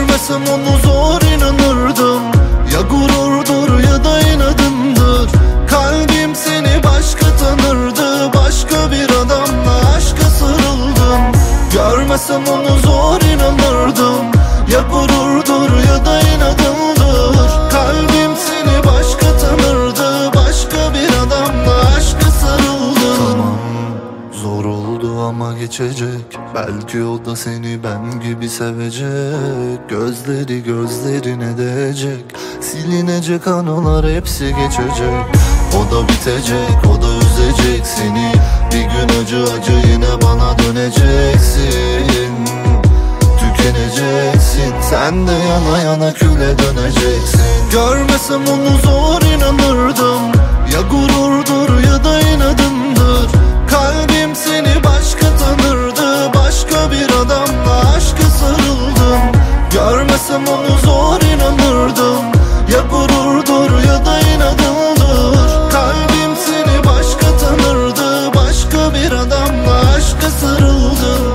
Görmesem onu zor inanırdım. Ya gururdur ya da inadındır. Kalbim seni başka tanırdı. Başka bir adamla aşka sarıldım. Görmesem onu zor inanırdım. Ya gururdur ya da inadındır. Kalbim seni başka tanırdı. Başka bir adamla aşka sarıldım. Tamam, zor oldu ama geçecek. Belki o da seni ben gibi sevecek. Gözleri gözlerine değecek. Silinecek anılar hepsi geçecek. O da bitecek, o da üzecek seni. Bir gün acı acı yine bana döneceksin. Tükeneceksin, sen de yana yana küle döneceksin. Görmesem onu zor inanırdım. Ya gururdur ya da inadındır. Kalbim seni başka tanırdı. Başka bir adamla aşka sarıldım. Görmesem onu zor inanırdım. Ya gururdur ya da inadındır. Kalbim seni başka tanırdı. Başka bir adamla aşka sarıldım.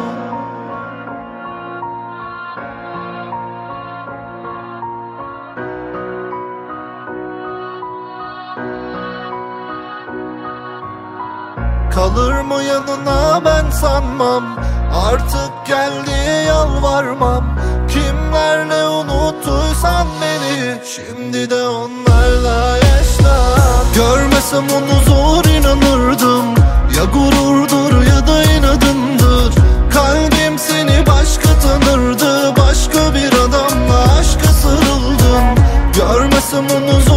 Kalır mı yanına ben sanmam. Artık gel diye yalvarmam. Kimlerle unuttuysan beni, şimdi de onlarla yaşlan. Görmesem onu zor inanırdım. Ya gururdur ya da inadındır. Kalbim seni başka tanırdı. Başka bir adamla aşka sarıldım. Görmesem onu zor